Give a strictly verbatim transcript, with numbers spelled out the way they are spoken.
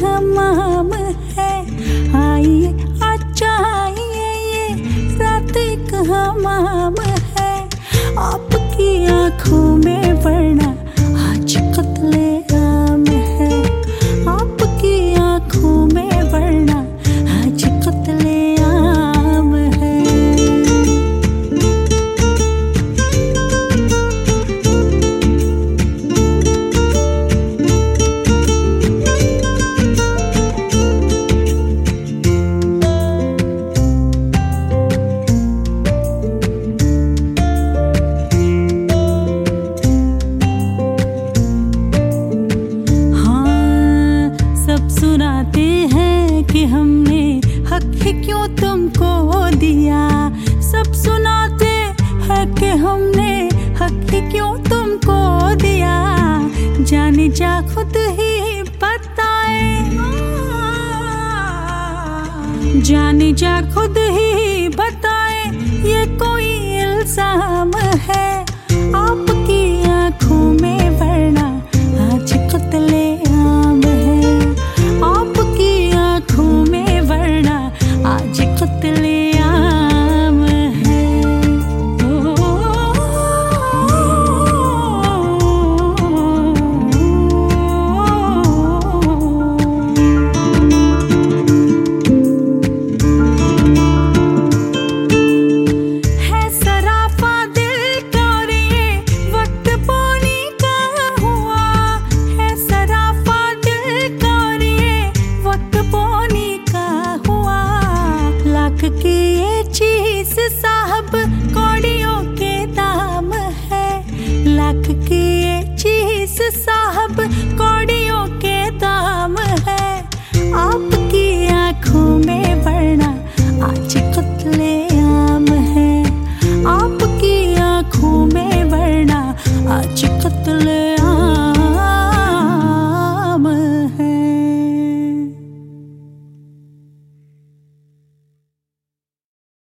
हमाम है। आइए अच्छा आइए, ये रात एक हमाम है। आपकी आंखों में वरना आज कत्ले आम है। आपकी आंखों में वरना आज कत्ले आम है। सुनाते हैं कि हमने हक ही क्यों तुमको दिया। सब सुनाते हैं कि हमने हक ही क्यों तुमको दिया। जाने जा खुद ही बताए, जाने जा खुद ही बताए, ये कोई इल्जाम है। आपकी आंखों में वरना आज कत्ले आम है। आपकी आंखों में वरना आज कत्ले आम है। है सराफा दिल का और ये वक्त पानी का हुआ। है सराफा दिल का और ये वक्त पानी का हुआ। लाख की ये चीज साहब कौड़ियों के दाम है। लाख की ये चीज साहब कौड़ियों के दाम है। आपकी आंखों में वरना आज कत्ले आम है। आपकी आंखों में वरना आज